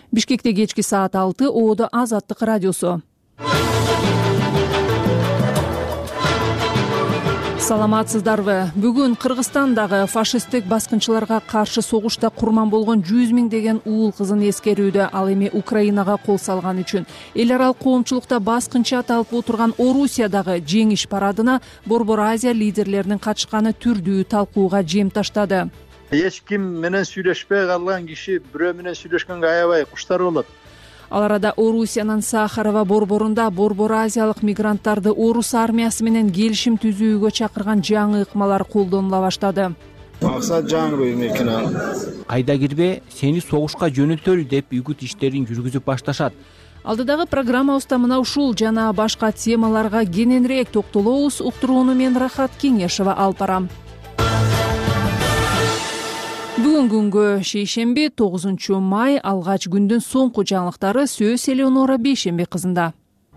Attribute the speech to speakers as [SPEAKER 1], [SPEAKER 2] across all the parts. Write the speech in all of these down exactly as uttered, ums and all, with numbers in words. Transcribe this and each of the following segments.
[SPEAKER 1] Бишкекте кечки саат алты, Оодо Азаттык радиосу. Саламатсыздарбы? Бүгүн Кыргызстандагы фашисттик баскынчыларга каршы согушта курман болгон жүз миңдеген уул кызын эскерүүдө, ал эми Украинага кол салган үчүн эл аралык коомчулукта баскынчы аталып отурган Орусиядагы жеңиш парадына Борбор Азия лидерлеринин катышканы түрдүү талкууга жем таштады.
[SPEAKER 2] Эч ким менен сүйлөшпөй калган киши бирөө менен сүйлөшкөнгө аябай куштар болот.
[SPEAKER 1] Ал арада Орусиянын Сахарова борборунда Борбор Азиялык мигранттарды Орус армиясы менен келишим түзүүгө чакырган жаңы ыкмалар колдонула баштады.
[SPEAKER 3] Максат жаңы эмекина.
[SPEAKER 4] Айда кирбе, сени согушка жөнөтөлү деп үгүт иштерин жүргүзүп башташат.
[SPEAKER 1] Алдыдагы программабызда мына ушул жана башка темаларга кененирээк токтолобуз. Уктурууну мен Рахат Кеңешова алып барам. Бүгүн күнгө шейшемби тогузунчу май, алгач күндүн соңку жаңылыктары сөз Элеонора Бейшембек кызында.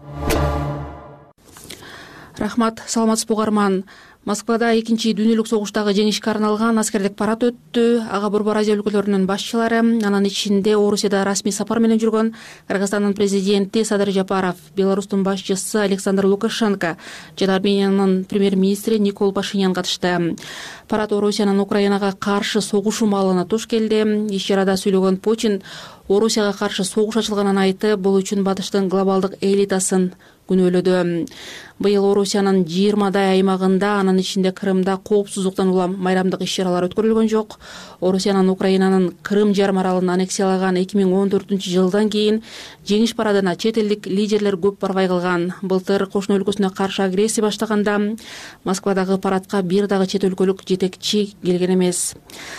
[SPEAKER 5] Рахмат, саламатсызбы угарман. Москвада экинчи дүйнөлүк согуштагы жеңишке арналган аскердик парад өттү. Ага Борбор Азия өлкөлөрүнүн башчылары, анын ичинде Орусияда расмий сапар менен жүргөн Кыргызстандын президенти Садыр Жапаров, Беларустун башчысы Александр Лукашенко жана Армениянын премьер-министри Никол Пашинян катышты. Парад Орусиянын Украинага каршы согушу маалына туш келди. Иш чарада сүйлөгөн Путин Орусияга каршы согуш ачылганын айтып, бул үчүн батыштын глобалдык элитасын күнөөлөдү. Быйыл Орусиянын жыйырмадай аймагында, анын ичинде Крымда коопсуздуктан улам майрамдык иш-чаралар өткөрүлгөн жок. Орусиянын Украинанын Крым жарым аралын аннексиялаган эки миң он төртүнчү жылдан кийин жеңиш парадына чет элдик лидерлер көп барбай калган. Былтыр кошуна өлкөсүнө каршы агрессия баштаганда Москвадагы парадка бир дагы чет өлкөлүк жетекчи келген эмес.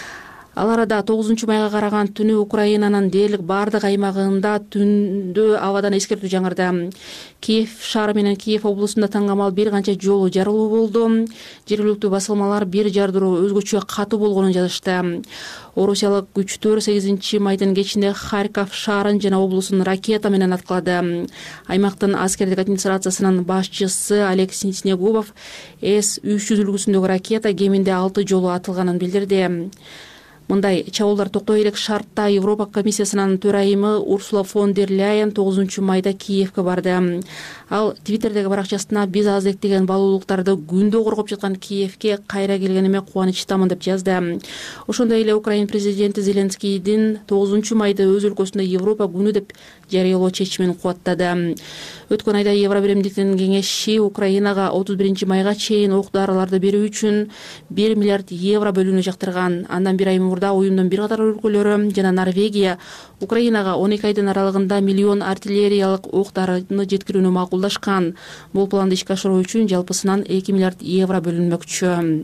[SPEAKER 5] Ал арада тогузунчу майга караган түнү Украинанын дээрлик бардык аймагында түндө абадан эскертүү жаңырды. Киев шаары менен Киев облусунда таңгамал бир канча жолу жарылуу болду. Жергиликтүү басылмалар бир жардыруу өзгөчө катуу болгонун жазышты. Орусиялык күчтөр сегизинчи майдын кечинде Харьков шаарын жана облусун ракета менен аткылады. Аймактын аскердик администрациясынын башчысы Алексей Снегубов эс үч жүз үлгүсүндөгү ракета кеминде алты жолу атылганын билдирди. Мындай чабуулдар токтой элек шартта Европа комиссиясынын төрайымы Урсула фон дер Ляйен тогузунчу майда Киевке барды. Ал Твиттердеги баракчасына биз аздектеген балуулуктарды күндө коргоп жаткан Киевке кайра келгениме кубанычтамын деп жазды. Ошондой эле Украин президенти Зеленскийдин тогузунчу майда өз өлкөсүндө Европа күнү деп жарыялоо чечимин кубаттады. Өткөн айда Евро биримдиктин кеңеши Украинага отуз биринчи майга чейин ок-дарыларды берүү үчүн бир миллиард евро бөлүүнү жактырган. Андан бир ай мурда уюмдун бир катар өлкөлөрү жана Норвегия Украинага он эки айдын аралыгында миллион артиллериялык ок-дарыны жеткирүүнү макулдашкан. Бул планды ишке ашыруу үчүн жалпысынан эки миллиард евро бөлүнмөкчү.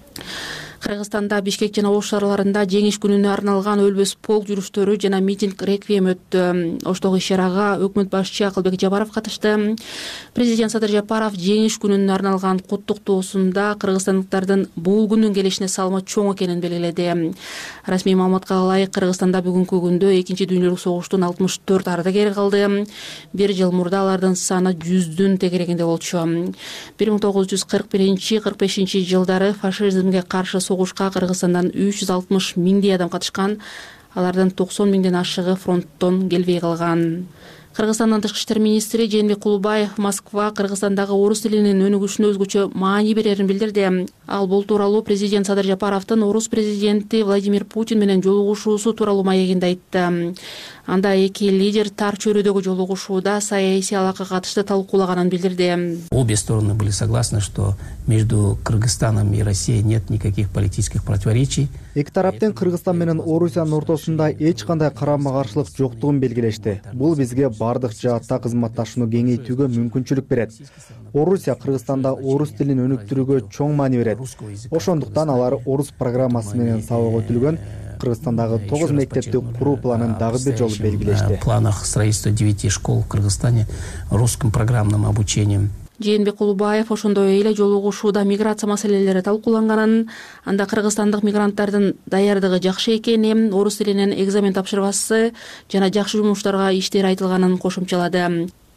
[SPEAKER 5] Кыргызстанда Бишкек жана Ош шаарларында жеңиш күнүнө арналган өлбөс полк жүрүштөрү жана митинг реквием өттү. Оштогу иш-чарага өкмөт башчы Акылбек Жапаров катышты. Президент Садыр Жапаров жеңиш күнүнө арналган куттуктоосунда кыргызстандыктардын бул күндүн келишине салымы чоң экенин белгиледи. Расмий маалыматка ылайык, Кыргызстанда бүгүнкү күндө экинчи дүйнөлүк согуштун алтымыш төрт ардагери калды. Бир жыл мурда алардын саны жүздүн тегерегинде болчу. бир миң тогуз жүз кырк биринчи кырк бешинчи жылдары фашизмге каршы согушка Кыргызстандан үч жүз алтымыш миңдей адам катышкан. Алардын токсон миңден ашыгы фронттон келбей калган. Кыргызстандын тышкы иштер министри Жээнбек Кулубаев Москва Кыргызстандагы орус тилинин өнүгүшүнө өзгөчө маани берерин билдирди. Ал бул тууралуу президент Садыр Жапаровдун орус президенти Владимир Путин менен жолугушуусу тууралуу маегинде айтты. Анда эки лидер тар чөйрөдөгү жолугушууда саясий алакага катышты талкуулаганын билдирди.
[SPEAKER 6] Обе стороны были согласны, что между Кыргызстаном и Россией нет никаких политических противоречий.
[SPEAKER 7] Эки тараптын Кыргызстан менен Орусиянын ортосунда эч кандай карама-каршылык жоктугун белгилешти. Бул бизге бардык жаатта кызматташууну кеңейтүүгө мүмкүнчүлүк берет. Орусия Кыргызстанда орус тилин өнүктүрүүгө чоң маани берет. Ошондуктан алар орус программасы менен сабак өтүлгөн Кыргызстандагы тогуз мектепти куруу планын дагы бир жолу белгилешти.
[SPEAKER 6] В планах строительства девяти школ в Кыргызстане русским программным обучением.
[SPEAKER 5] Жээнбек Кулубаев ошондой эле жолугушууда миграция маселелери талкууланганын, анда кыргызстандык мигранттардын даярдыгы жакшы экени, орус тилинен экзамен тапшырбасы жана жакшы жумуштарга иштери айтылганын кошумчалады.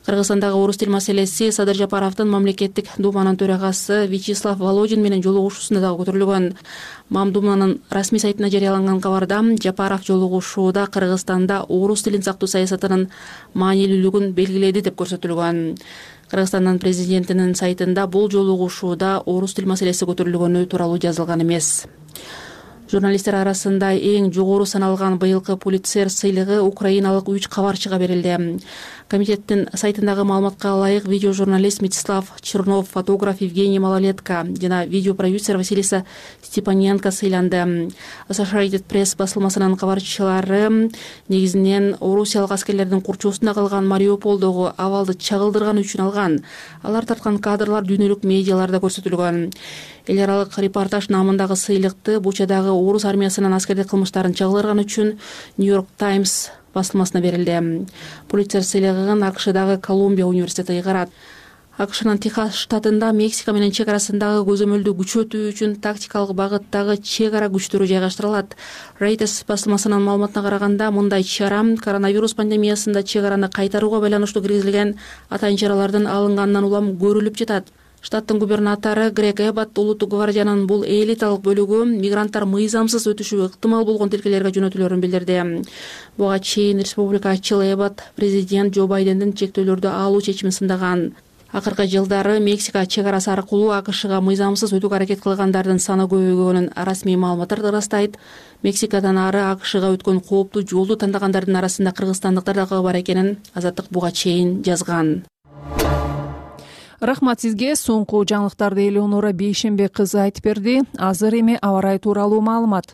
[SPEAKER 5] Кыргызстандагы орус тил маселеси Садыр Жапаровдун мамлекеттик думанын төрагасы Вячеслав Володин менен жолугушуусунда дагы көтөрүлгөн. Мамдуманын расмий сайтына жарыяланган кабарда Жапаров жолугушууда Кыргызстанда орус тилин сактоо саясатынын маанилүүлүгүн белгиледи деп көрсөтүлгөн. Кыргызстандын президентинин сайтында бул жолугушууда орус тил маселеси көтөрүлгөнү тууралуу жазылган эмес. Журналисттер арасында эң жогору саналган быйылкы Пулитцер сыйлыгы украиналык үч кабарчыга берилди. Комитеттин сайтындагы маалыматка ылайык видеожурналист Мечислав Чернов, фотограф Евгений Малолетко жана видеопродюсер Василиса Степаненко сыйланды. Associated Press басылмасынын кабарчылары негизинен орусиялык аскерлердин курчоосунда калган Мариуполдогу абалды чагылдырган үчүн алган. Алар тарткан кадрлар дүйнөлүк медиаларда көрсөтүлгөн. Эл аралык репортаж намындагы сыйлыкты Бучадагы орус армиясынын аскердик кылмыштарын чагылдырган үчүн Нью-Йорк Таймс басылмасына берилди. Пулитцер сыйлыгын АКШдагы Колумбия университети ыйгарат. АКШнын Техас штатында Мексика менен чек арасындагы көзөмөлдү күчөтүү үчүн тактикалык багыттагы чек ара күчтөрү жайгаштырылат. Reuters басылмасынын маалыматына караганда, мындай чара коронавирус пандемиясында чек араны кайтарууга байланыштуу киргизилген атайын чаралардын алынганынан улам көрүлүп жатат. Штаттын губернатору Грег Эббот улуттук гвардиянын бул элиталык бөлүгү мигранттар мыйзамсыз өтүшү ыктымал болгон тилкелерге жөнөтүлөрүн билдирди. Буга чейин республикачыл Эббот президент Джо Байдендин чектөөлөрдү алуу чечимин сындаган. Акыркы жылдары Мексика чек арасы аркылуу АКШга мыйзамсыз өтүүгө аракет кылгандардын саны көбөйгөнүн расмий маалыматтар ырастайт. Мексикадан ары АКШга өткөн кооптуу жолду тандагандардын арасында кыргызстандыктар дагы бар экенин Азаттык буга чейин жазган.
[SPEAKER 1] Рахмат сизге. Соңку жаңылыктарды Элеонора Бейшембе кызы айтып берди. Азыр эми аба ырайы тууралуу маалымат.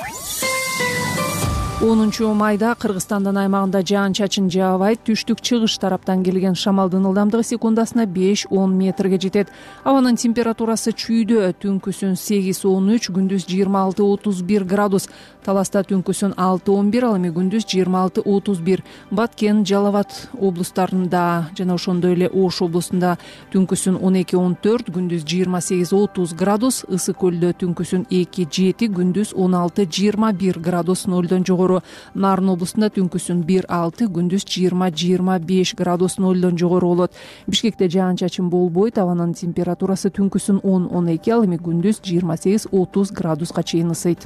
[SPEAKER 1] онунчу майда Кыргызстандын аймагында жаан-чачын жаабайт. Түштүк-чыгыш тараптан келген шамалдын ылдамдыгы секундасына беш он метрге жетет. Абанын температурасы чүйдө. Түнкүсүн сегиз он үч, күндүз жыйырма алты отуз бир градус. Таласта түнкүсүн алты он бир, ал эми күндүз жыйырма алты отуз бир. Баткен, Жалал Абад облустарында жана ошондой эле Ош облусунда түнкүсүн он эки он төрт, күндүз жыйырма сегиз отуз градус. Ысык көлдө түнкүсүн эки жети, күндүз он алты жыйырма бир градус нөлдөн жогору. Нарын облусунда түнкүсүн бир алты, күндүз жыйырма жыйырма беш градус нөлдөн жогору болот. Бишкекте жаан-чачын болбойт. Абанын температурасы түнкүсүн он он эки, ал эми күндүз жыйырма сегиз отуз градуска чейин ысыйт.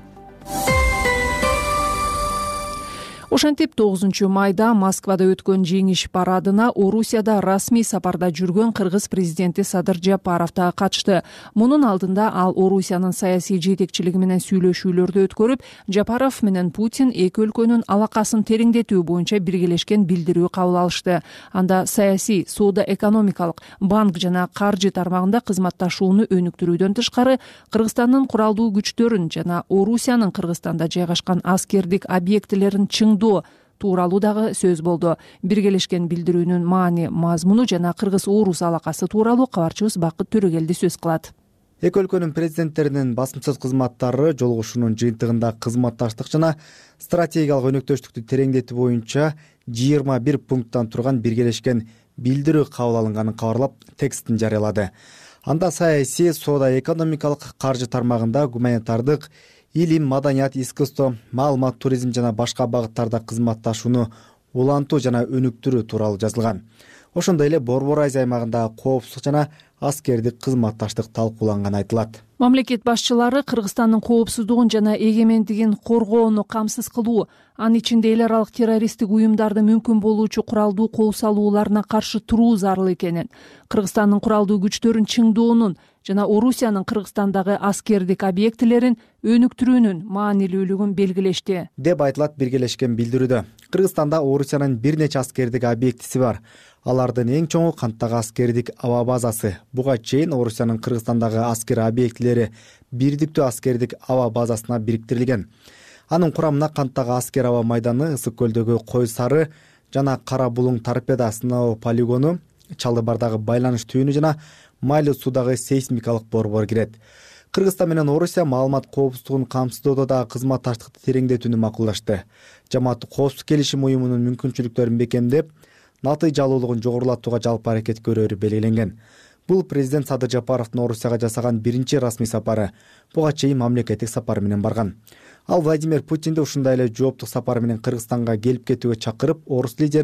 [SPEAKER 1] Ошентип тогузунчу майда Москвада өткөн жеңиш парадына Орусияда расмий сапарда жүргөн кыргыз президенти Садыр Жапаров да катышты. Мунун алдында ал Орусиянын саясий жетекчилиги менен сүйлөшүүлөрдү өткөрүп, Жапаров менен Путин эки өлкөнүн алакасын тереңдетүү боюнча биргелешкен билдирүү кабыл алышты. Анда саясий, соода-экономикалык, банк жана каржы тармагында кызматташууну өнүктүрүүдөн тышкары Кыргызстандын куралдуу күчтөрүн жана Орусиянын Кыргызстанда жайгашкан аскердик объектилерин чыңдоо тууралуу дагы сөз болду. Биргелешкен билдирүүнүн маани, мазмуну жана кыргыз-орус алакасы тууралуу кабарчыбыз Бакыт Төрөгелди сөз кылат.
[SPEAKER 7] Эки өлкөнүн президенттеринин басымсыз кызматтары жолугушуунун жыйынтыгында кызматташтык жана стратегиялык өнөктөштүктү тереңдетүү боюнча жыйырма бир пункттан турган биргелешкен билдирүү кабыл алынганын кабарлап, текстин жарыялады. Анда саясий, соода-экономикалык, каржы тармагында гуманитардык, илим, маданият, искусство, маалымат, туризм жана башка багыттарда кызматташууну улантуу жана өнүктүрүү тууралуу жазылган. Ошондой эле Борбор Азия аймагында коопсуздук жана аскердик кызматташтык талкууланганы айтылат.
[SPEAKER 1] Мамлекет башчылары Кыргызстандын коопсуздугун жана эгемендигин коргоону камсыз кылуу, анын ичинде эл аралык террористтик уюмдарды мүмкүн болуучу куралдуу кол салууларына каршы туруу зарыл экенин, Кыргызстандын куралдуу күчтөрүн чыңдоонун жана Орусиянын Кыргызстандагы аскердик объектилерин өнүктүрүүнүн маанилүүлүгүн белгилешти,
[SPEAKER 7] деп айтылат биргелешкен билдирүүдө. Кыргызстанда Орусиянын бир нече аскердик объектиси бар. Алардын эң чоңу Канттагы аскердик аба базасы. Буга чейин Орусиянын Кыргызстандагы аскер объектилери бирдиктүү аскердик аба базасына бириктирилген. Анын курамына Канттагы аскер аба майданы, Ысык көлдөгү Кой Сары жана Кара Булуң торпеда сыноо полигону, Чалдыбардагы байланыш түйүнү жана Майлы суудагы сейсмикалык борбор кирет. Кыргызстан менен Орусия маалымат коопсуздугун камсыздоодо да кызматташтыкты тереңдетүүнү макулдашты. Жамааттык коопсуздук келишим уюмунун мүмкүнчүлүктөрүн бекемдеп, натыйжалуулугун жогорулатууга жалпы аракет көрөөрү белгиленген. Бул президент Садыр Жапаровдун Орусияга жасаган биринчи расмий сапары. Буга чейин мамлекеттик сапар менен барган. Ал Владимир Путинди ушундай эле жооптук сапар менен Кыргызстанга келип кетүүгө чакырып, орус лидери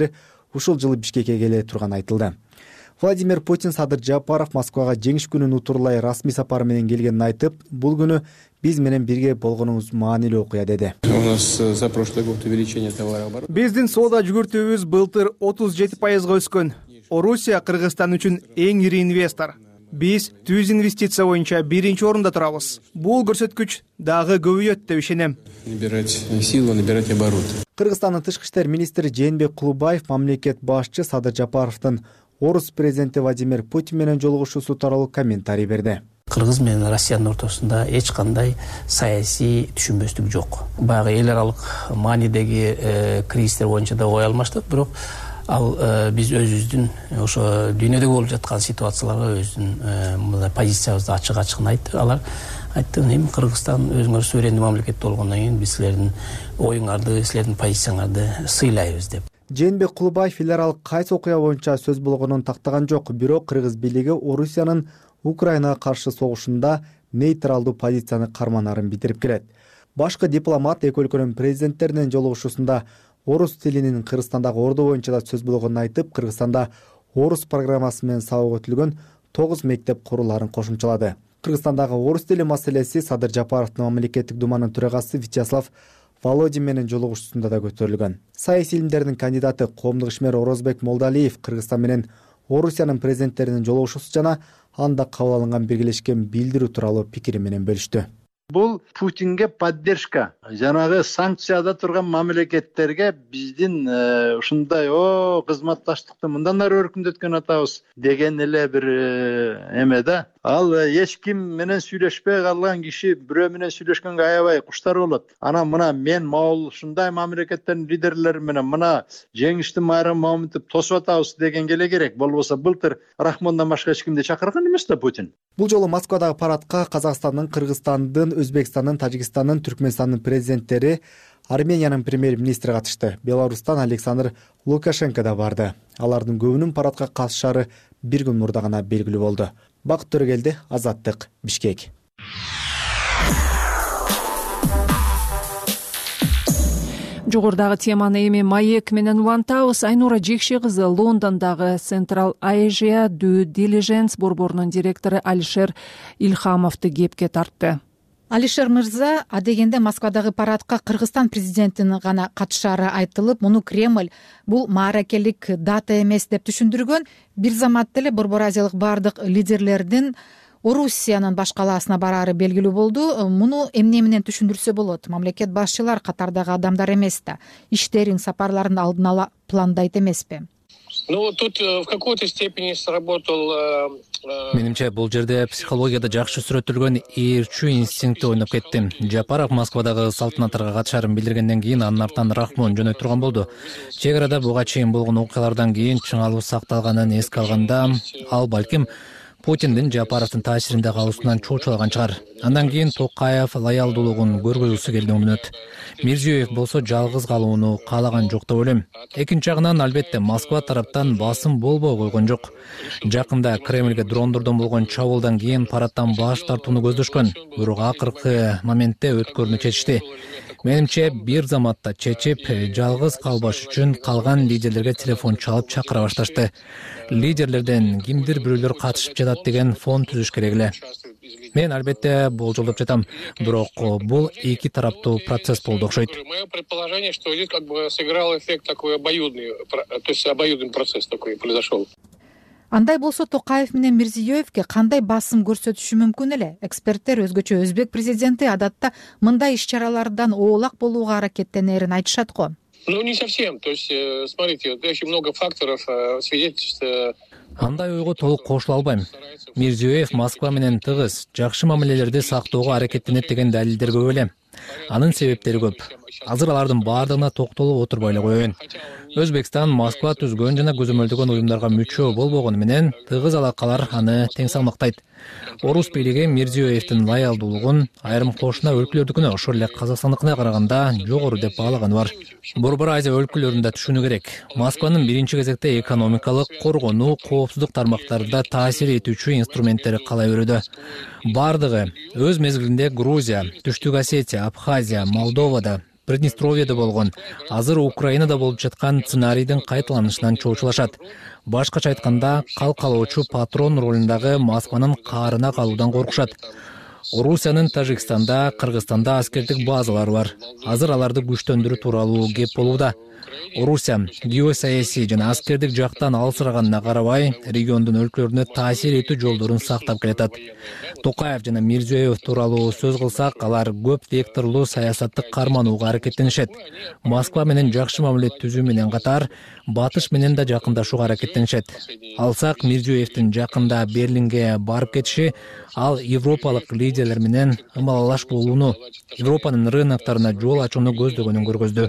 [SPEAKER 7] ушул жылы Бишкекке келе турганы айтылды. Владимир Путин Садыр Жапаров Москвага жеңиш күнүн утурлай расмий сапар менен келгенин айтып, бул күнү биз менен бирге болгонуңуз маанилүү окуя деди.
[SPEAKER 8] Биздин соода жүгүртүүбүз былтыр отуз жети пайызга өскөн. Орусия Кыргызстан үчүн эң ири инвестор. Биз түз инвестиция боюнча биринчи орунда турабыз. Бул көрсөткүч дагы көбөйөт деп ишенем.
[SPEAKER 7] Кыргызстандын тышкы иштер министри Жээнбек Кулубаев мамлекет башчы Садыр Жапаровдун орус президенти Владимир Путин менен жолугушуусу тууралуу комментарий берди.
[SPEAKER 6] Кыргыз менен Россиянын ортосунда эч кандай саясий түшүнбөстүк жок. Баягы эл аралык маанидеги кризистер боюнча да ой алмаштык, бирок ал биз өзүбүздүн ошо дүйнөдө болуп жаткан ситуацияларга өзүнүн позициябызды ачык-ачык айтты. Алар айтты, эми Кыргызстан өзүңөр суверендүү мамлекет болгондон кийин биз силердин оюңарды, силердин позицияңарды сыйлайбыз деп.
[SPEAKER 7] Жээнбек Кулубаев эл аралык кайсы окуя боюнча сөз болгонун тактаган жок, бирок Кыргыз бийлиги Орусиянын Украинага каршы согушунда нейтралдуу позицияны карманарын билдирип келет. Башкы дипломат эки өлкөнүн президенттеринин жолугушуусунда орус тилинин Кыргызстандагы орду боюнча да сөз болгонун айтып, Кыргызстанда орус программасы менен сабак өтүлгөн тогуз мектеп куруларын кошумчалады. Кыргызстандагы орус тили маселеси Садыр Жапаровдун мамлекеттик думанын төрагасы Вячеслав Володин менен жолугушуусунда да көтөрүлгөн. Саясий илимдердин кандидаты коомдук ишмер Орозбек Молдалиев Кыргызстан менен Орусиянын президенттеринин жолугушуусу жана анда кабыл алынган биргелешкен билдирүү тууралуу пикири менен бөлүштү.
[SPEAKER 2] Бул Путинге поддержка. Жанагы санкцияда турган мамлекеттерге биздин ушундай о кызматташтыкты мындан ары өркүндөткөн атабыз деген эле бир эме да. Ал эч ким менен сүйлөшпөй калган киши бирөө менен сүйлөшкөнгө аябай куштар болот. Анан мына мен могул ушундай мамлекеттердин лидерлери менен мына жеңиштин майрамын момунтип тосуп атабыз дегенге эле керек. Болбосо былтыр Рахмондон башка эч кимди чакырган эмес да Путин.
[SPEAKER 7] Бул жолу Москвадагы парадка Казакстандын, Кыргызстандын, Өзбекстандын, Тажикстандын, Түркмөнстандын президенттери, Армениянын премьер-министри катышты. Беларустан Александр Лукашенко да барды. Алардын көбүнүн парадка катышаары бир күн мурда гана белгилүү болду. Бакыт Төрөгелди, Азаттык, Бишкек.
[SPEAKER 1] Жогорудагы теманы эми маек менен улантабыз. Айнура Жекши кызы Лондондогу Central Asia Due Diligence борборунун директору Алишер Илхамовду кепке тартты.
[SPEAKER 9] Алишер мырза адегенде Москвадагы парадка Кыргызстан президентинин гана катышаары айтылып, муну Кремль бул мааракелик дата эмес деп түшүндүргөн. Бир заматта эле Борбор Азиялык бардык лидерлердин Орусиянын баш калаасына бараары белгилүү болду. Муну эмне менен түшүндүрсө болот? Мамлекет башчылар катардагы адамдар эмес да. Иштерин, сапарларын алдын ала пландайт эмеспи?
[SPEAKER 10] Ну, тут в какой-то степени сработал...
[SPEAKER 4] Менимче, бул жерде психологияда жакшы сүрөттөлгөн ээрчүү инстинкти ойноп кетти. Жапаров Москвадагы салтанаттарга катышаарын билдиргенден кийин анын артынан Рахмон жөнөй турган болду. Чек арада буга чейин болгон окуялардан кийин чыңалуу сакталганын эске алганда, ал балким Путиндин Жапаровдун таасиринде калуусунан чоочулаган чыгар. Андан кийин Токаев лоялдуулугун көргөзгүсү келди мүнөт. Мирзиёев болсо жалгыз калууну каалаган жок деп ойлойм. Экинчи жагынан албетте Москва тараптан басым болбой койгон жок. Жакында Кремльге дрондордон болгон чабуулдан кийин парадтан баш тартууну көздөшкөн. Бирок акыркы моментте өткөрүүнү чечишти. Менимче, бир заматта чечип, жалгыз калбаш үчүн калган лидерлерге телефон чалып чакыра башташты. Лидерлерден кимдир бирөөлөр катышып жатат деген фон түзүш керек эле. Мен албетте болжолдоп жатам, бирок бул эки тараптуу процесс болду окшойт.
[SPEAKER 10] Мое предположение, что здесь как бы сыграл эффект такой обоюдный, то есть обоюдный процесс такой произошел.
[SPEAKER 9] Андай болсо Токаев менен Мирзиёевке кандай басым көрсөтүшү мүмкүн эле? Эксперттер өзгөчө Өзбек президенти адатта мындай иш-чаралардан оолак болууга аракеттенерин айтышат го.
[SPEAKER 10] Ну, не совсем. То есть, смотрите, очень много факторов свидетельствует.
[SPEAKER 4] Андай ойго толук кошула албайм. Мирзиёев Москва менен тыгыз, жакшы мамилелерди сактоого аракеттенет деген далилдер көп эле. Анын себептери көп. Азыр алардын баардыгына токтолуп отурбай эле коеюн. Өзбекстан Москва түзгөн жана көзөмөлдөгөн уюмдарга мүчө болбогону менен тыгыз алакалар аны тең салмактайт. Орус бийлиги Мирзиёевдин лоялдуулугун айрым кошуна өлкөлөрдүкүнө, ошол эле Казакстандыкына караганда жогору деп баалаганы бар. Борбор Азия өлкөлөрүндө түшүнүү керек. Москванын биринчи кезекте экономикалык, коргонуу, коопсуздук тармактарында таасир этүүчү инструменттери кала берүүдө. Бардыгы өз мезгилинде Грузия, Түштүк Осетия, Абхазия, Молдовада Приднестровьеде болгон, азыр Украинада болуп жаткан сценарийдин кайталанышынан чоочулашат. Башкача айтканда, калкалоочу патрон ролундагы Москванын каарына калуудан коркушат. Орусиянын Тажикстанда, Кыргызстанда аскердик базалары бар. Азыр аларды күчтөндүрүү тууралуу кеп болууда. Орусия геосаясий жана аскердик жактан алсыраганына карабай, региондун өлкөлөрүнө таасир этүү жолдорун сактап келатат. Токаев жана Мирзиёев тууралуу сөз кылсак, алар көп векторлуу саясатты карманууга аракеттенишет. Москва менен жакшы мамиле түзүү менен катар, Батыш менен да жакындашууга аракеттенишет. Алсак, Мирзиёевдин жакында Берлинге барып кетиши, ал европалык лидерлер менен ымалалаш болууну, Европанын рыноктарына жол ачууну көздөгөнүн көргөздү.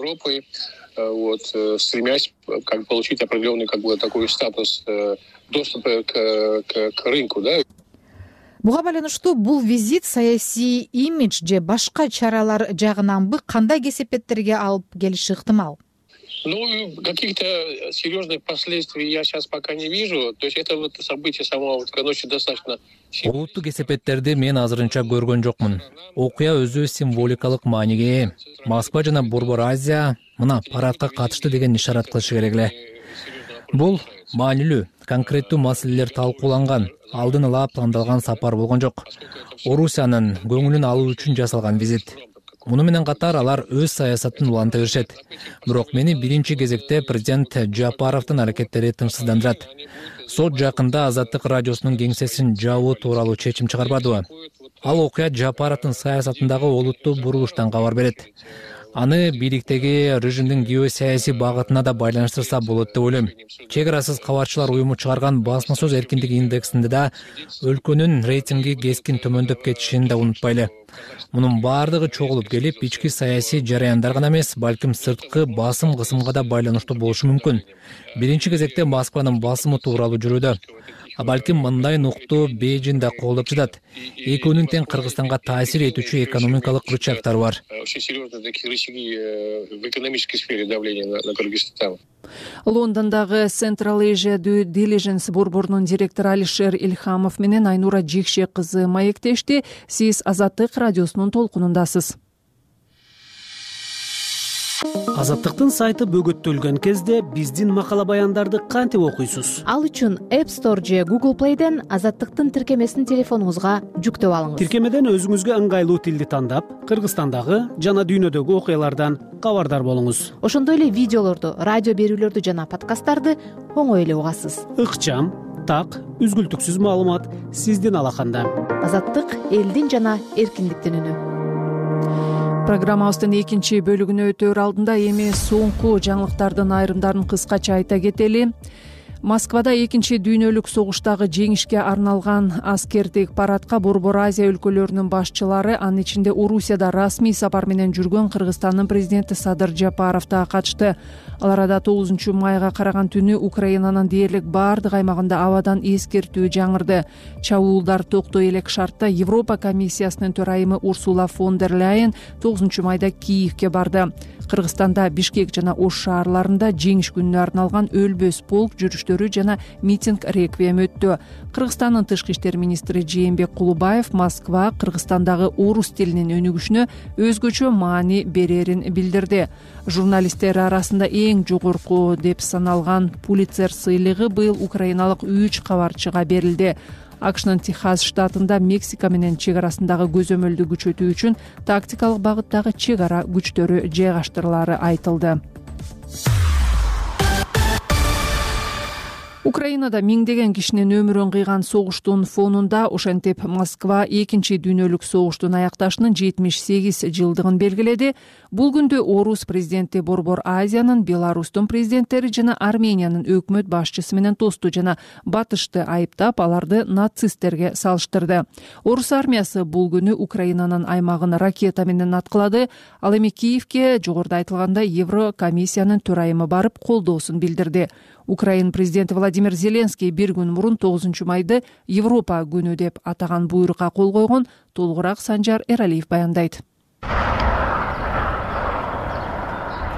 [SPEAKER 10] Вот, стремясь как бы, получить определенный как бы, такой статус доступа к, к, к рынку. Да?
[SPEAKER 9] Буга байланыштуу бул визит саясий имидж же башка чаралар жагынанбы кандай кесепеттерге алып келиши ыктымал?
[SPEAKER 10] Ну, каких-то серьезных последствий я сейчас пока не вижу. То есть это вот событие само вот, очень достаточно...
[SPEAKER 4] Олуттуу кесепеттерди мен азырынча көргөн жокмун. Окуя өзү символикалык мааниге ээ. Москва жана Борбор Азия мына парадка катышты деген ишарат кылышы керек эле. Бул маанилүү, конкреттүү маселелер талкууланган, алдын ала пландалган сапар болгон жок. Орусиянын көңүлүн алуу үчүн жасалган визит. Муну менен катар алар өз саясатын уланта беришет. Бирок мени биринчи кезекте президент Жапаровдун аракеттери тынчсыздандырат. Сот жакында Азаттык радиосунун кеңсесин жабуу тууралуу чечим чыгарбадыбы? Ал окуя Жапаровдун саясатындагы олуттуу бурулуштан кабар берет. Аны бийликтеги режимдин геосаясий багытына да байланыштырса болот деп ойлойм. Чек арасыз кабарчылар уюму чыгарган басма сөз эркиндиги индексинде да өлкөнүн рейтинги кескин төмөндөп кетишин да унутпайлы. Мунун баардыгы чогулуп келип, ички саясий жараяндар гана эмес, балким сырткы басым кысымга да байланыштуу болушу мүмкүн. Биринчи кезекте Москванын басымы тууралуу жүрүүдө. А балким мындай нукту Бейжин да колдоп жатат. Экөөнүн тең Кыргызстанга таасир этүүчү экономикалык рычагдары бар.
[SPEAKER 10] Очень серьезные такие рычаги в экономической сфере давления на, на Кыргызстан.
[SPEAKER 1] Лондондагы Central Asia Due Diligence борборунун директору Алишер Ильхамов менен Айнура Жекше кызы маектешти. Сиз Азаттык радиосунун толкунундасыз.
[SPEAKER 11] Азаттыктын сайты бөгөттөлгөн кезде биздин макала баяндарды кантип окуйсуз?
[SPEAKER 12] Ал үчүн App Store же Google Play'ден Азаттыктын тиркемесин телефонуңузга жүктөп алыңыз.
[SPEAKER 11] Тиркемеден өзүңүзгө ыңгайлуу тилди тандап, Кыргызстандагы жана дүйнөдөгү окуялардан кабардар болуңуз.
[SPEAKER 12] Ошондой эле видеолорду, радио берүүлөрдү жана подкасттарды оңой эле угасыз.
[SPEAKER 11] Ыкчам, так, үзгүлтүксүз маалымат сиздин алаканда.
[SPEAKER 12] Азаттык элдин жана эркиндиктин үнү.
[SPEAKER 1] Программабыздын экинчи бөлүгүнө өтөр алдында эми соңку жаңылыктардын айрымдарын кыскача айта кетели. Москвада экинчи дүйнөлүк согуштагы жеңишке арналган аскердик парадка Борбор Азия өлкөлөрүнүн башчылары, анын ичинде Орусияда расмий сапар менен жүргөн Кыргызстандын президенти Садыр Жапаров да катышты. Ал арада тогузунчу майга караган түнү Украинанын дээрлик баардык аймагында абадан эскертүү жаңырды. Чабуулдар токтой элек шартта Европа комиссиясынын төрайымы Урсула фон дер Ляйен тогузунчу майда Киевке барды. Кыргызстанда Бишкек жана Ош шаарларында жеңиш күнүнө арналган өлбөс полк жүрүштөрү жана митинг реквием өттү. Кыргызстандын тышкы иштер министри Жээнбек Кулубаев Москва Кыргызстандагы орус тилинин өнүгүшүнө өзгөчө маани берерин билдирди. Журналисттер арасында эң жогорку деп саналган Пулитцер сыйлыгы быйыл украиналык үч кабарчыга берилди. акшнын Техас штатында Мексика менен чек арасындагы көзөмөлдү күчөтүү үчүн тактикалык багыттагы чек ара күчтөрү жайгаштырылары айтылды. Украинада миңдеген кишинин өмүрүн кыйган согуштун фонунда ошентип Москва экинчи дүйнөлүк согуштун аякташынын жетимиш сегиз жылдыгын белгиледи. Бул күндө Орус президенти Борбор Азиянын, Беларустун президенттери жана Армениянын өкмөт башчысы менен тосту жана Батышты айыптап, аларды нацисттерге салыштырды. Орус армиясы бул күнү Украинанын аймагын ракета менен аткылады. Ал эми Киевке жогоруда айтылгандай Еврокомиссиянын төрайымы барып колдоосун билдирди. Украин президенти Владимир Зеленский бир күн мурун тогузунчу майды Европа күнү деп атаган буйрукка кол койгон. Толугураак Санжар Эралиев баяндайт.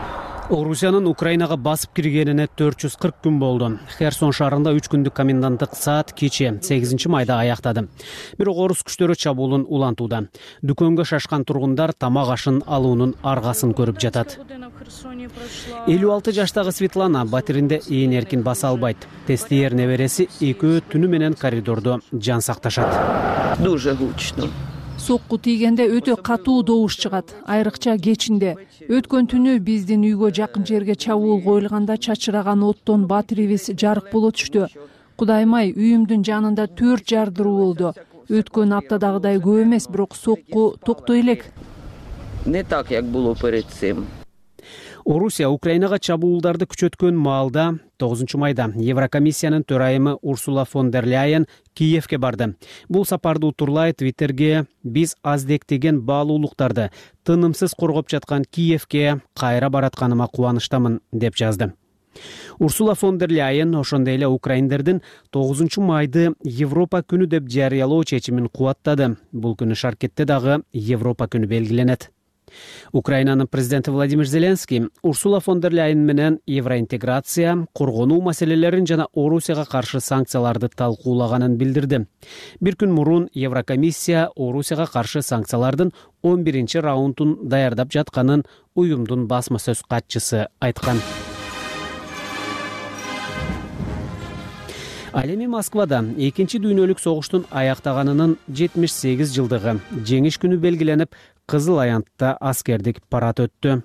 [SPEAKER 11] Орусиянын Украинага басып киргенине төрт жүз кырк күн болду. Херсон шаарында үч күндүк коменданттык саат кечээ сегизинчи майда аяктады. Бирок орус күчтөрү чабуулун улантууда. Дүкөнгө шашкан тургундар тамак ашын алуунун аргасын көрүп жатат. элүү алты жаштагы Светлана батиринде ээн эркин баса албайт. Тестиер небереси экөө түнү менен коридордо жан сакташат.
[SPEAKER 13] Дуже гучно.
[SPEAKER 1] Сокку тийгенде өтө катуу добуш чыгат, айрыкча кечинде. Өткөн түнү биздин үйгө жакын жерге чабуул коюлганда чачыраган оттон батирибиз жарык боло түштү. Кудайым ай, үйүмдүн жанында төрт жардыруу болду. Өткөн аптадагыдай көп эмес, бирок сокку токтой элек.
[SPEAKER 13] Не так, як було перед цим.
[SPEAKER 11] Орусия Украинага чабуулдарды күчөткөн маалда тогузунчу майда Еврокомиссиянын төрайымы Урсула фон дер Ляйен Киевке барды. Бул сапарды утурлай Твиттерге биз аздектеген баалуулуктарды тынымсыз коргоп жаткан Киевке кайра баратканыма кубанычтамын деп жазды. Урсула фон дер Ляйен ошондой эле украиндердин тогузунчу майды Европа күнү деп жарыялоо чечимин кубаттады. Бул күнү Шаркетте дагы Европа күнү белгиленет. Украинанын президенти Владимир Зеленский Урсула фон дер Ляйен менен евроинтеграция, коргонуу маселелерин жана Орусияга каршы санкцияларды талкуулаганын билдирди. Бир күн мурун Еврокомиссия Орусияга каршы санкциялардын он биринчи раундун даярдап жатканын уюмдун басма сөз катчысы айткан. Ал эми Москвада экинчи дүйнөлүк согуштун аяктаганынын жетимиш сегиз жылдыгы жеңиш күнү белгиленип, Кызыл аянтта аскердик парад өттү.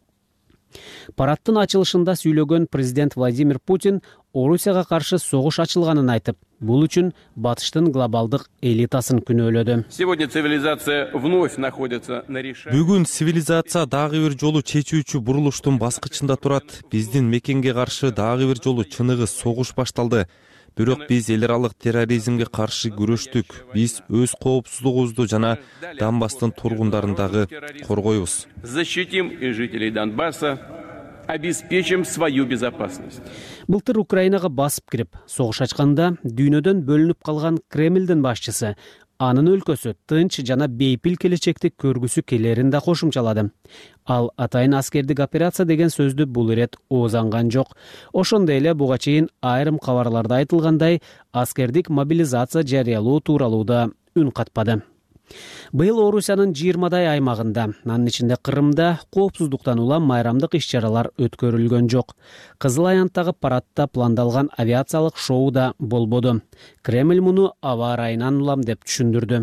[SPEAKER 11] Парадтын ачылышында сүйлөгөн президент Владимир Путин Орусияга каршы согуш ачылганын айтып, бул үчүн батыштын глобалдык элитасын күнөөлөдү.
[SPEAKER 14] Сегодня цивилизация вновь находится на решении.
[SPEAKER 15] Бүгүн цивилизация дагы бир жолу чечүүчү бурулуштун баскычында турат. Биздин мекенге каршы дагы бир жолу чыныгы согуш башталды. Бирок биз эл аралык терроризмге каршы күрөштүк. Биз өз коопсуздугубузду жана Донбасстын тургундарын дагы коргойбуз.
[SPEAKER 14] Защитим и жителей Донбасса, обеспечим свою безопасность.
[SPEAKER 11] Былтыр Украинага басып кирип, согуш ачканда дүйнөдөн бөлүнүп калган Кремлдин башчысы анын өлкөсү тынч жана бейпил келечекти көргүсү келерин да кошумчалады. Ал атайын аскердик операция деген сөздү бул ирет оозанган жок. Ошондой эле буга чейин айрым кабарларда айтылгандай, аскердик мобилизация жарыялоо тууралуу да үн катпады. Быйыл Орусиянын жыйырмадай аймагында, анын ичинде Кырымда коопсуздуктан улам майрамдык иш-чаралар өткөрүлгөн жок. Кызыл аянттагы парадта пландалган авиациялык шоу да болбоду. Кремль муну аба ырайынан улам деп түшүндүрдү.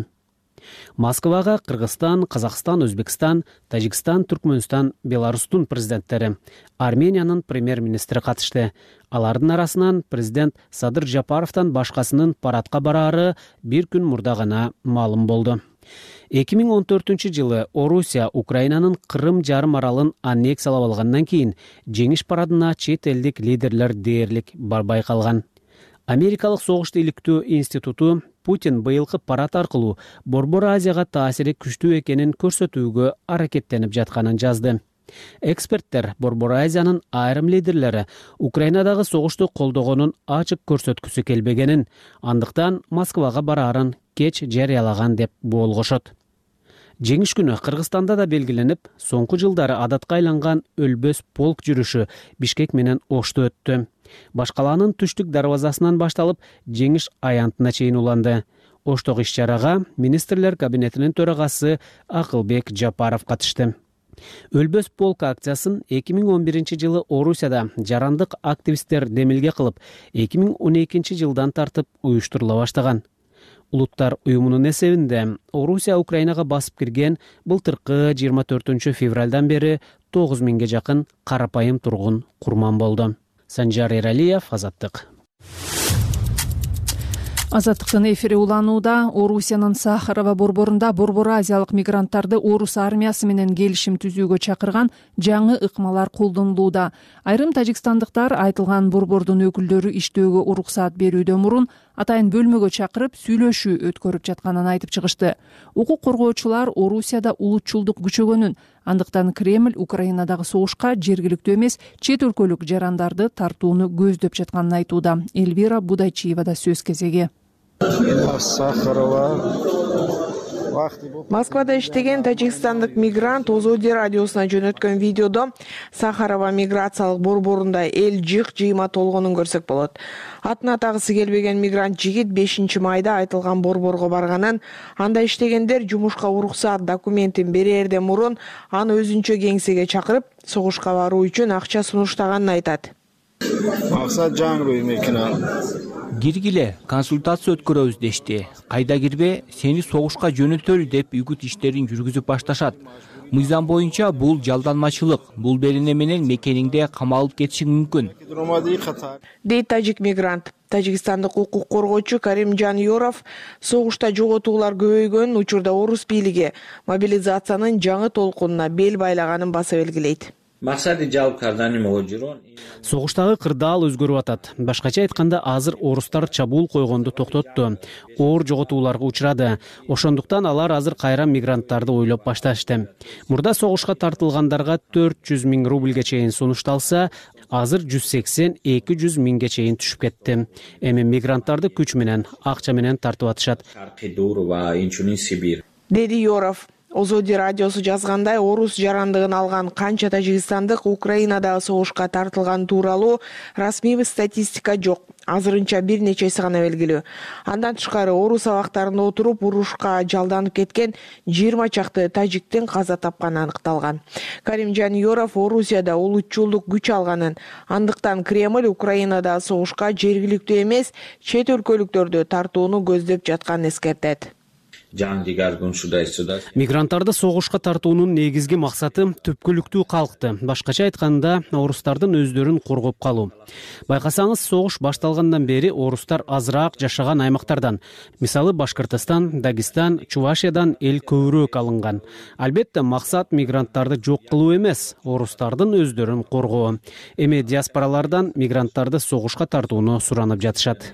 [SPEAKER 11] Москвага Кыргызстан, Казакстан, Өзбекстан, Тажикстан, Түркмөнстан, Беларустун президенттери, Армениянын премьер-министри катышты. Алардын арасынан президент Садыр Жапаровдон башкасынын парадка бараары бир күн мурда гана маалым болду. эки миң он төртүнчү жылы Орусия Украинанын Кырым жарым аралын аннексиялап алгандан кийин жеңиш парадына чет элдик лидерлер дээрлик барбай калган. Америкалык согуш иликтөө институту Путин быйылкы парад аркылуу Борбор Азияга таасири күчтүү экенин көрсөтүүгө аракеттенип жатканын жазды. Эксперттер Борбор Азиянын айрым лидерлери Украинадагы согушту колдогонун ачык көрсөткүсү келбегенин, андыктан Москвага бараарын кеч жарыялаган деп болгошот. Жеңиш күнү Кыргызстанда да белгиленип, соңку жылдары адатка айланган өлбөс полк жүрүшү Бишкек менен Ошто өттү. Башкаланын түштүк дарбазасынан башталып, жеңиш аянтына чейин уланды. Оштогу иш-чарага министрлер кабинетинин төрагасы Акылбек Жапаров катышты. Өлбөс полк акциясын эки миң он биринчи жылы Орусияда жарандык активисттер демилге кылып, эки миң он экинчи жылдан тартып уюштурула баштаган. Улуттар уюмунун эсебинде Орусия Украинага басып кирген былтыркы жыйырма төртүнчү февралдан бери тогуз миңге жакын карапайым тургун курман болду. Санжар Эралиев, Азаттык.
[SPEAKER 1] Азаттыктын эфири уланууда. Орусиянын Сахарова борборунда Борбор Азиялык мигранттарды орус армиясы менен келишим түзүүгө чакырган жаңы ыкмалар колдонулууда. Айрым тажикстандыктар айтылган борбордун өкүлдөрү иштөөгө уруксаат берүүдөн мурун атайын бөлмөгө чакырып сүйлөшүү өткөрүп жатканын айтып чыгышты. Укук коргоочулар Орусияда улутчулдук күчөгөнүн, андыктан Кремль Украинадагы согушка жергиликтүү эмес, чет өлкөлүк жарандарды тартууну көздөп жатканын айтууда. Эльвира Будайчиева да сөз кезеги.
[SPEAKER 3] Сахарова
[SPEAKER 16] Москвада иштеген тажикстандык мигрант Озоди радиосуна жөнөткөн видеодо Сахарова миграциялык борборунда эл жык жыйма толгонун көрсөк болот. Атын атагысы келбеген мигрант жигит бешинчи майда айтылган борборго барганын, анда иштегендер жумушка уруксаат документин берерден мурун аны өзүнчө кеңсеге чакырып, согушка баруу үчүн акча сунуштаганын айтат.
[SPEAKER 3] Максат жаңыруу мекенан.
[SPEAKER 17] Киргиле, консультация өткөрөбүз дешти. Кайда кирбе, сени согушка жөнөтөлү деп үгүт иштерин жүргүзүп башташат. Мыйзам боюнча бул жалданмачылык, бул берене менен мекениңде камалып кетишиң мүмкүн.
[SPEAKER 16] Дейт тажик мигрант. Тажикстандык укук коргоочу Каримжан Юров согушта жоготуулар көбөйгөн учурда орус бийлиги мобилизациянын жаңы толкунуна бел байлаганын баса белгилейт.
[SPEAKER 11] Согуштагы кырдаал өзгөрүп атат. Башкача айтканда, азыр орустар чабуул койгонду токтотту. Оор жоготууларга учурады. Ошондуктан алар азыр кайра мигранттарды ойлоп башташты. Мурда согушка тартылгандарга төрт жүз миң рубльге чейин сунушталса, азыр жүз сексен эки жүз миңге чейин түшүп кетти. Эми мигранттарды күч менен, акча менен тартып атышат.
[SPEAKER 16] Деди Юров. Озоди радиосу жазгандай, орус жарандыгын алган канча тажикстандык Украинадагы согушка тартылган тууралуу расмий статистика жок. Азырынча бир нечеси гана белгилүү. Андан тышкары орус абактарында отуруп урушка жалданып кеткен жыйырма чакты тажиктин каза тапканы аныкталган. Каримжан Юров Орусияда улутчулдук күч алганын, андыктан Кремль Украинадагы согушка жергиликтүү эмес, чет өлкөлүктөрдү тартууну көздөп жатканын эскертет.
[SPEAKER 11] Мигранттарды согушка тартуунун негизги максаты түпкүлүктүү калкты, башкача айтканда, орустардын өздөрүн коргоп калуу. Байкасаңыз, согуш башталгандан бери орустар азыраак жашаган аймактардан, мисалы Башкортостон, Дагестан, Чувашиядан эл көбүрөөк алынган. Албетте, максат мигранттарды жок кылуу эмес, орустардын өздөрүн коргоо. Эми диаспоралардан мигранттарды согушка тартууну суранып жатышат.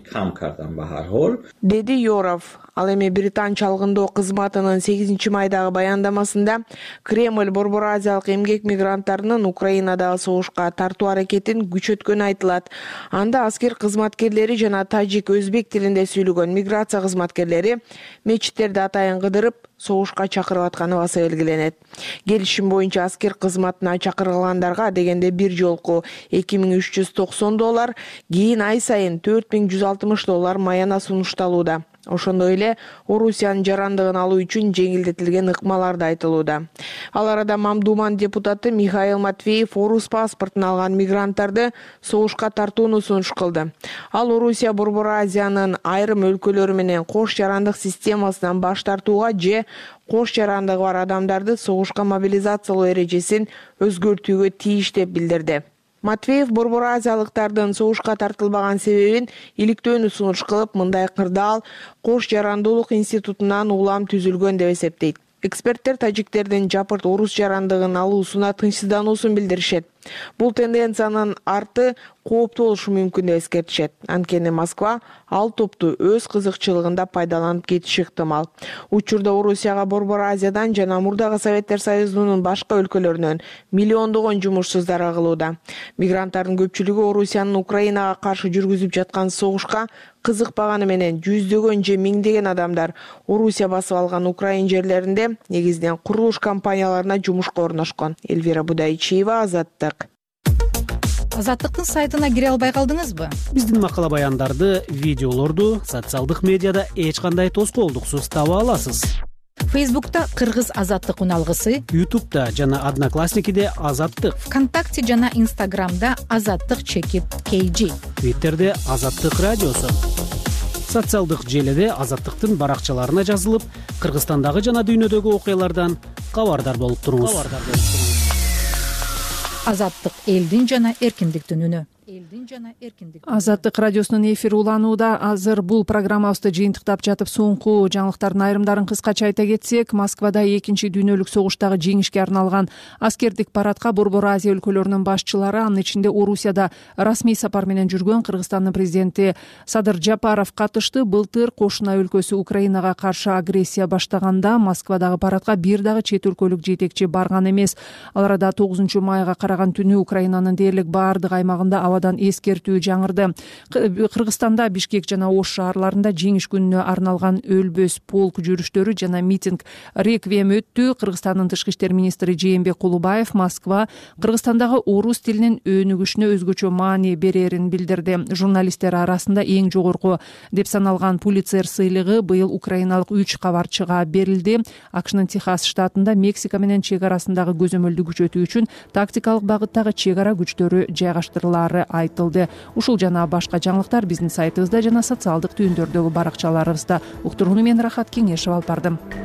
[SPEAKER 16] Деди Юров. Ал эми британчалык кызматынын сегизинчи майдагы баяндамасында Кремль Борбор Азиялык эмгек мигранттарынын Украинадагы согушка тартуу аракетин күчөткөнү айтылат. Анда аскер кызматкерлери жана тажик, өзбек тилинде сүйлөгөн миграция кызматкерлери мечиттерди атайын кыдырып, согушка чакырып атканы баса белгиленет. Келишим боюнча аскер кызматына чакырылгандарга дегенде бир жолку эки миң үч жүз токсон доллар, кийин ай сайын төрт миң жүз алтымыш доллар маяна сунушталууда. Ошондой эле Орусиянын жарандыгын алуу үчүн жеңилдетилген ыкмалар да айтылууда. Ал арада Мамдуман депутаты Михаил Матвеев орус паспортун алган мигранттарды согушка тартууну сунуш кылды. Ал Орусия Борбор Азиянын айрым өлкөлөрү менен кош жарандык системасынан баш тартууга же кош жарандыгы бар адамдарды согушка мобилизациялоо эрежесин өзгөртүүгө тийиш деп билдирди. Матвеев Борбор Азиялыктардын согушка тартылбаган себебин иликтөөнү сунуш кылып, мындай кырдаал кош жарандуулук институтунан улам түзүлгөн деп эсептейт. Эксперттер тажиктердин жапырт орус жарандыгын алуусуна тынчсыздануусун билдиришет. Бул тенденциянын арты кооптуу болушу мүмкүн деп эскертишет. Анткени Москва ал топту өз кызыкчылыгында пайдаланып кетиши ыктымал. Учурда Орусияга Борбор Азиядан жана мурдагы Советтер Союзунун башка өлкөлөрүнөн миллиондогон жумушсуздар агылууда. Мигранттардын көпчүлүгү Орусиянын Украинага каршы жүргүзүп жаткан согушка кызыкпаганы менен жүздөгөн же миңдеген адамдар Орусия басып алган Украин жерлеринде негизинен курулуш компанияларына жумушка орношкон. Эльвира Будайчиева, Азаттык.
[SPEAKER 9] Азаттыктын сайтына кире албай калдыңызбы?
[SPEAKER 11] Биздин макала баяндарды, видеолорду социалдык медиада эч кандай тоскоолдуксуз таба аласыз.
[SPEAKER 9] Фейсбукта Кыргыз Азаттык уналгысы,
[SPEAKER 11] Ютубта жана Одноклассникиде Азаттык,
[SPEAKER 9] ВКонтакте жана Инстаграмда Азаттык чекит кей джи,
[SPEAKER 11] Твиттерде Азаттык радиосу. Социалдык желиде Азаттыктын баракчаларына жазылып, Кыргызстандагы жана дүйнөдөгү окуялардан кабардар болуп туруңуз.
[SPEAKER 9] Азаттык элдин жана эркиндиктин үнү.
[SPEAKER 1] Азаттык радиосунун эфири уланууда. Азыр бул программабызды жыйынтыктап жатып, соңку жаңылыктардын айрымдарын кыскача айта кетсек, Москвада экинчи дүйнөлүк согуштагы жеңишке арналган аскердик парадка Борбор Азия өлкөлөрүнүн башчылары, анын ичинде Орусияда расмий сапар менен жүргөн Кыргызстандын президенти Садыр Жапаров катышты. Былтыр кошуна өлкөсү Украинага каршы агрессия баштаганда Москвадагы парадка бир дагы чет өлкөлүк жетекчи барган эмес. Ал арада тогузунчу майга караган түнү Украинанын дээрлик баардык аймагында абадан эскертүү жаңырды. Кыргызстанда Бишкек жана Ош шаарларында жеңиш күнүнө арналган өлбөс полк жүрүштөрү жана митинг реквием өттү. Кыргызстандын тышкы иштер министри Жээнбек Кулубаев Москва Кыргызстандагы орус тилинин өнүгүшүнө өзгөчө маани берерин билдирди. Журналисттер арасында эң жогорку деп саналган Пулитцер сыйлыгы быйыл украиналык үч кабарчыга берилди. АКШнын Техас штатында Мексика менен чек арасындагы көзөмөлдү күчөтүү үчүн тактикалык багыттагы чек ара күчтөрү жайгаштырылаары айтылды. Ушул жана башка жаңылыктар биздин сайтыбызда жана социалдык түйүндөрдөгү баракчаларыбызда. Уктурууну мен Рахат Кеңешева алып бардым.